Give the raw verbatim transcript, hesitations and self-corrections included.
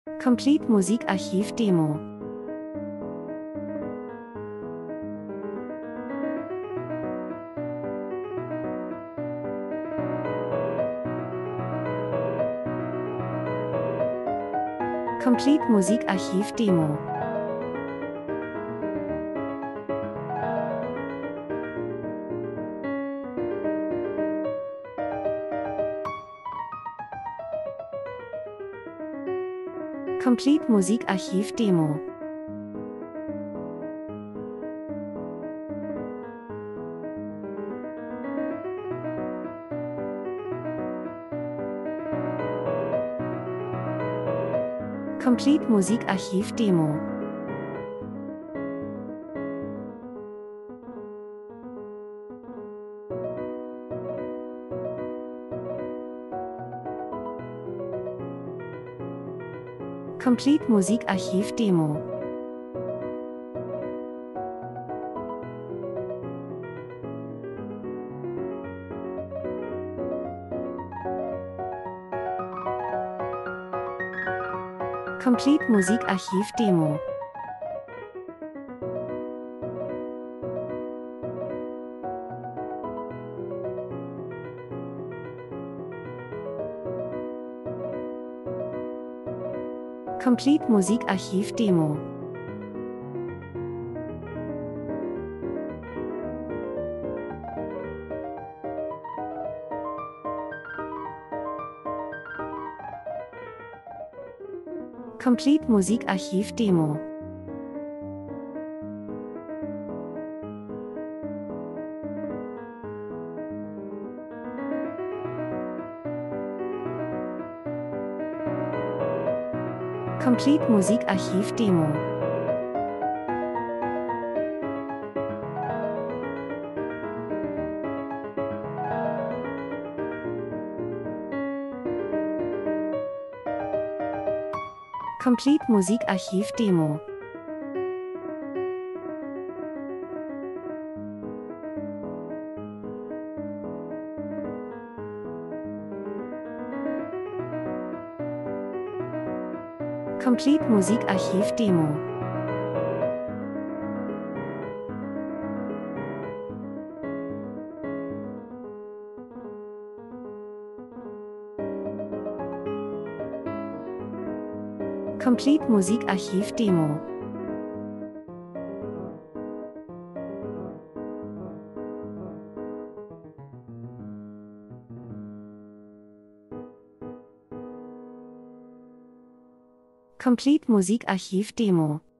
Complete Musikarchiv Demo. Complete Musikarchiv Demo. Complete Musikarchiv Demo. Complete Musikarchiv Demo. Complete Musikarchiv Demo. Complete Musikarchiv Demo. Complete Musikarchiv Demo. Complete Musikarchiv Demo. Complete Musikarchiv Demo. Complete Musikarchiv Demo. Complete Musikarchiv Demo. Complete Musikarchiv Demo. Complete Musikarchiv Demo.